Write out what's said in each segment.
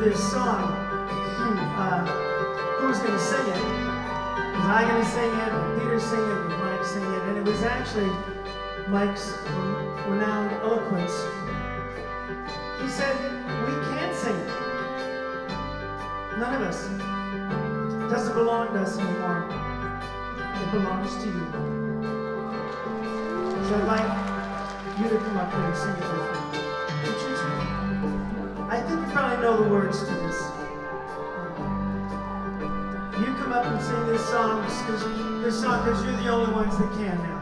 this song, who's going to sing it? Was I going to sing it? Or Peter sing it? Or Mike sing it? And it was actually Mike's renowned eloquence. He said, we can't sing it. None of us. It doesn't belong to us anymore. It belongs to you. So I'd like you to come up here and sing it with me. Would you sing? I think you probably know the words to this. You come up and sing this song because you're the only ones that can now.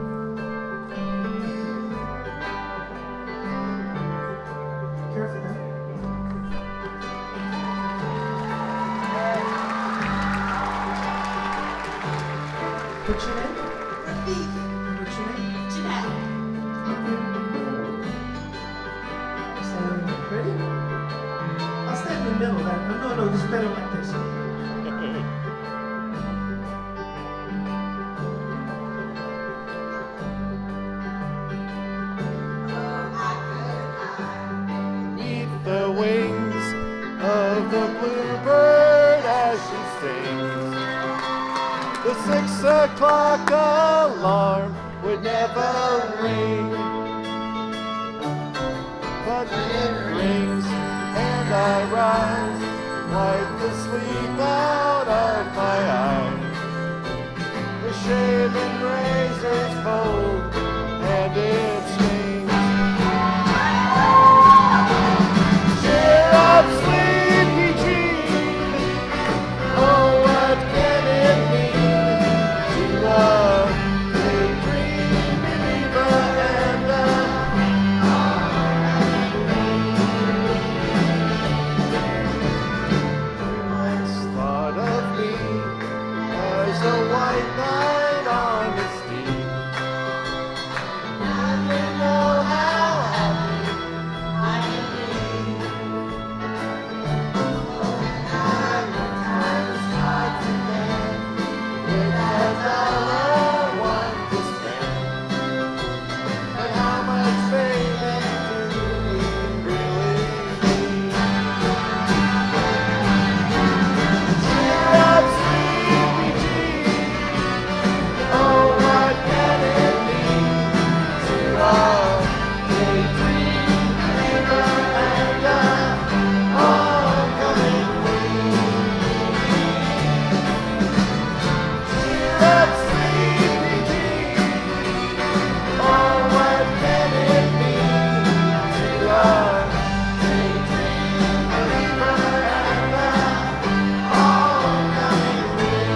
Careful now. What's your name? Rafif. What's your name? Jeanette. Ready? I'll stand in the middle. No, this is better like this. Beneath the wings of the bluebird as she sings, the 6 o'clock alarm would never ring. But it rings and I rise, wipe the sleep out of my eyes. The shaven razor's cold and it stings. Cheer up, sleepy Jean. Oh, what can it mean to a daydream believer and a thought of me as a white knight on the steed. And you know how happy I can be. And the time's hard to bear with $1 to spend. But how much baby do we really need? Cheer up, sleepy Jean. Oh, what can it mean to a daydream believer and a homecoming queen? Cheer up, sleepy Jean. Oh, what can it mean to a daydream believer and a homecoming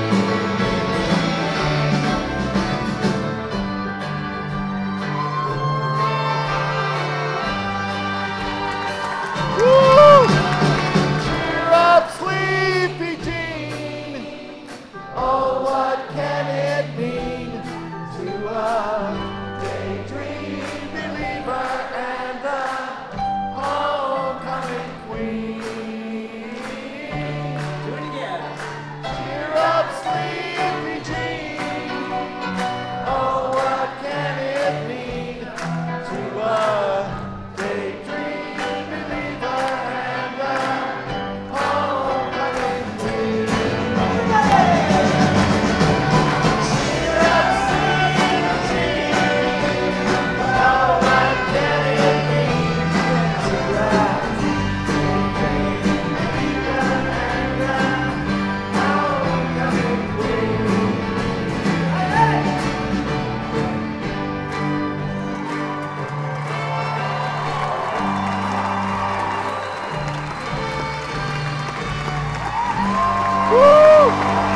Woo! Cheer up, sleepy Jean. Oh, what can it mean to a daydream believer and a homecoming queen? Do it again. Cheer up, sleepy Jean. Oh, what can it mean to a daydream believer and a homecoming queen? Cheer up, sleepy Jean. Oh, what can it mean to a daydream believer and a homecoming queen? Woo!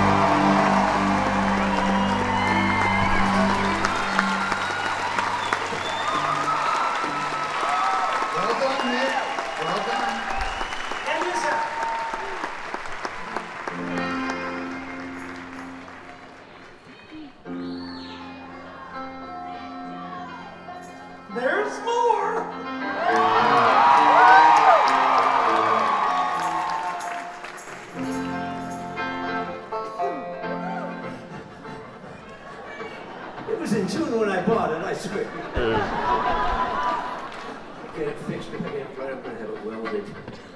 Well done, Nick. Well done. And listen. There's more. It was in tune when I bought it, I swear. Get it fixed if I get it right up and have it welded.